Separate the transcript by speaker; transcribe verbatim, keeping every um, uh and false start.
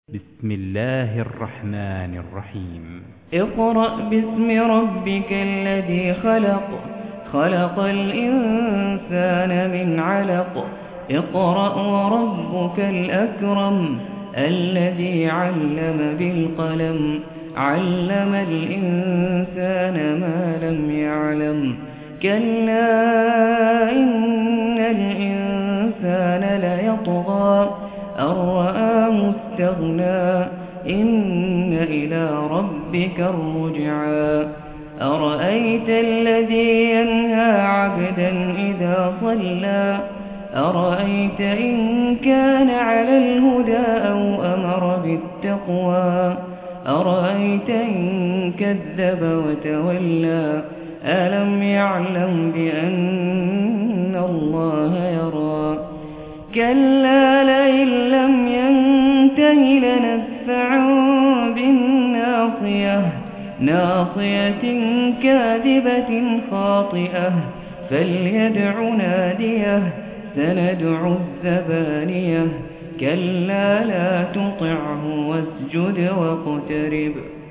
Speaker 1: بسم الله الرحمن الرحيم
Speaker 2: اقرأ باسم ربك الذي خلق خلق الإنسان من علق اقرأ وربك الأكرم الذي علم بالقلم علم الإنسان ما لم يعلم كلا إن الإنسان ليطغى أن رآه استغنى إن إلى ربك الرجعى أرأيت الذي ينهى عبدا إذا صلى أرأيت إن كان على الهدى أو أمر بالتقوى أرأيت إن كذب وتولى ألم يعلم بأن الله يرى كلا لئن لم ينته لنسفعا بالناصية ناصية كاذبة خاطئة فليدع ناديه سندع الزبانية كلا لا تطعه واسجد واقترب